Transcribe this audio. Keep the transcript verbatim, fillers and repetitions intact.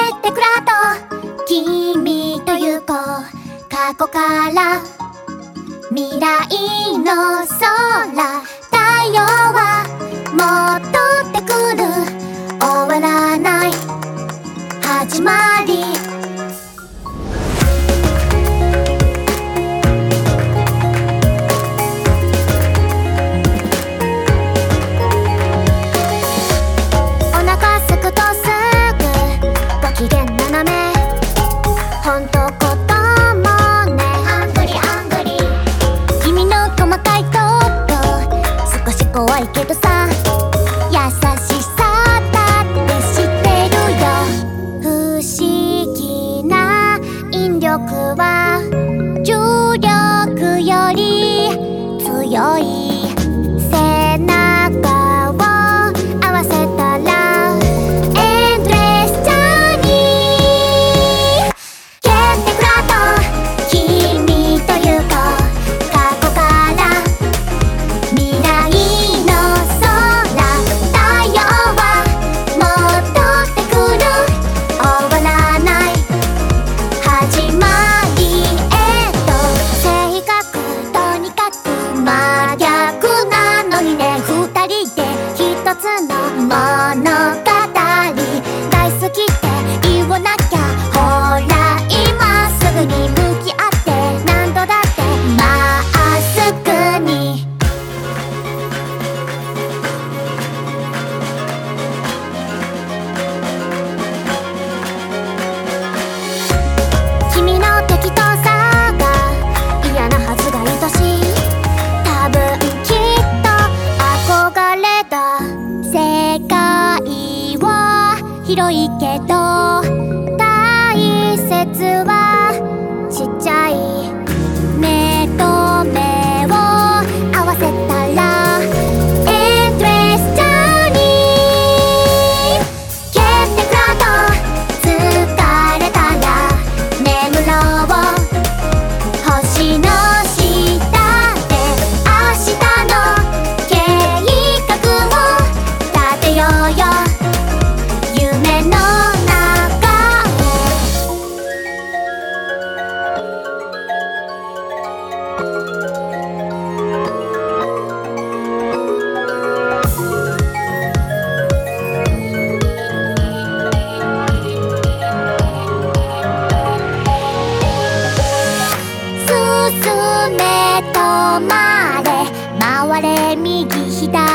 ってくらと君と行こう過去から未来の空太陽は戻ってくる終わらない始まりお腹すくとすぐご機嫌斜めほんと子供ねあんぐりあんぐり君の細かいとこ少し怖いけどさ優しさだって知ってるよ不思議な引力は重力より強い背中を合わせたらエンドレスジャーニーケンテクラと君と行こう過去から未来の空太陽は戻ってくる終わらない始まりへと性格とにかく真逆なのにね二人で一つの物語大好きって言わなきゃほら今すぐに向き合って何度だってまっすぐに君の適当さが嫌なはずが愛しい多分きっと憧れだ世界は広いけど大切はちっちゃい目と目を合わせたらエンドレスジャーニーケンテクラと疲れたら眠ろう星の下で明日の計画を立てようよ夢の中へ進め止まれ回れ右左